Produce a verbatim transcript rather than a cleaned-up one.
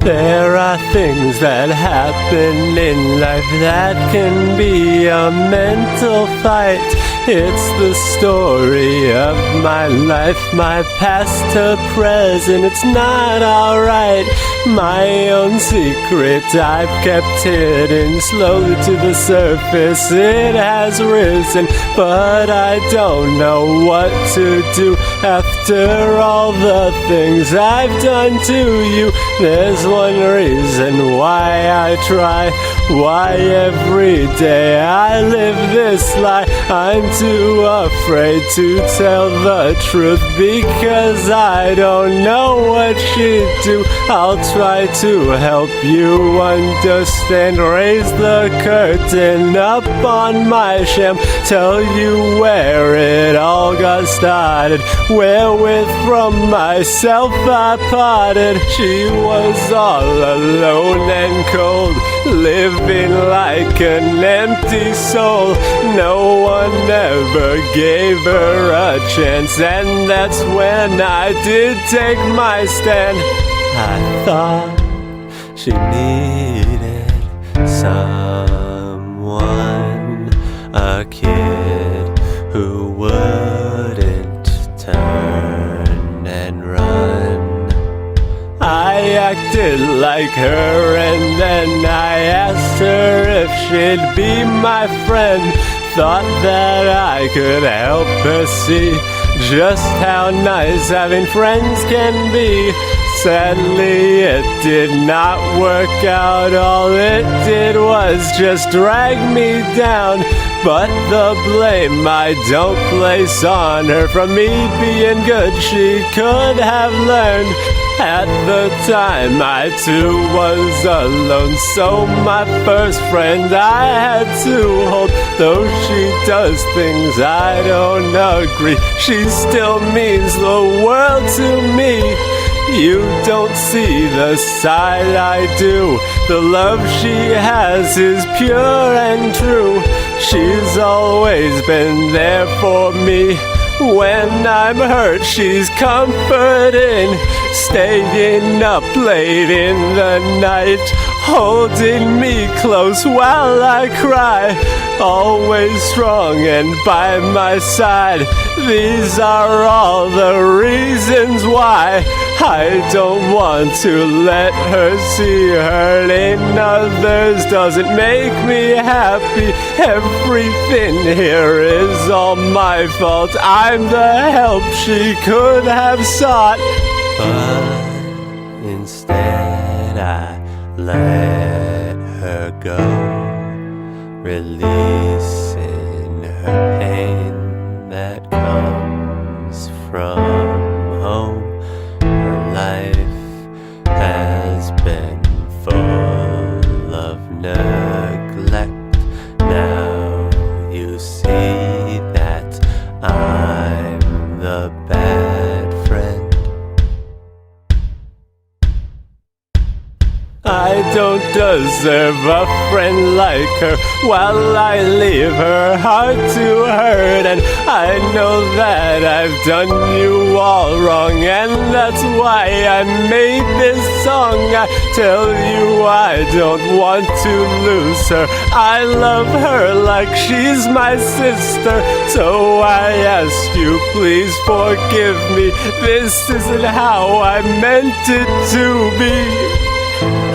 There are things that happen in life that can be a mental fight. It's the story of my life, my past to present. It's not alright. My own secret I've kept hidden. Slowly to the surface it has risen, but I don't know what to do after all the things I've done to you. There's one reason why I try, why every day I live this lie. I'm too afraid to tell the truth because I don't know what she'd do. I'll try to help you understand, raise the curtain up on my sham, tell you where it all got started, wherewith from myself I parted. She was all alone and cold, living like an empty soul. No one ever gave her a chance, and that's when I did take my stand. I thought she needed someone, a kid who wouldn't turn and run. I acted like her, and then I asked her if she'd be my friend. Thought that I could help her see just how nice having friends can be. Sadly, it did not work out. All it did was just drag me down. But the blame I don't place on her. From me being good, she could have learned. At the time I too was alone, so my first friend I had to hold. Though she does things I don't agree, she still means the world to me. You don't see the side I do. The love she has is pure and true. She's always been there for me. When I'm hurt, she's comforting, staying up late in the night, holding me close while I cry, always strong and by my side. These are all the reasons why I don't want to let her see hurting others. Doesn't make me happy. Everything here is all my fault. I'm the help she could have sought, but instead I let her go, releasing her pain that comes from home. Her life has been full of neglect. Now you see that I'm the bad friend. I don't deserve a friend like her, while I leave her heart to hurt. And I know that I've done you all wrong, and that's why I made this song. I tell you I don't want to lose her. I love her like she's my sister. So I ask you, please forgive me. This isn't how I meant it to be.